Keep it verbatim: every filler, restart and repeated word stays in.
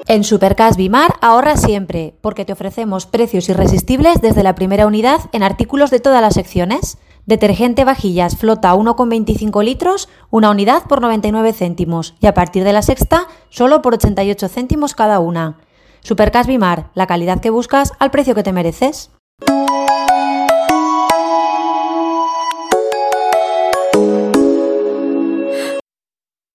En Supercash Bimar ahorra siempre, porque te ofrecemos precios irresistibles desde la primera unidad en artículos de todas las secciones. Detergente vajillas flota uno coma veinticinco litros, una unidad por noventa y nueve céntimos y a partir de la sexta solo por ochenta y ocho céntimos cada una. Supercash Bimar, la calidad que buscas al precio que te mereces.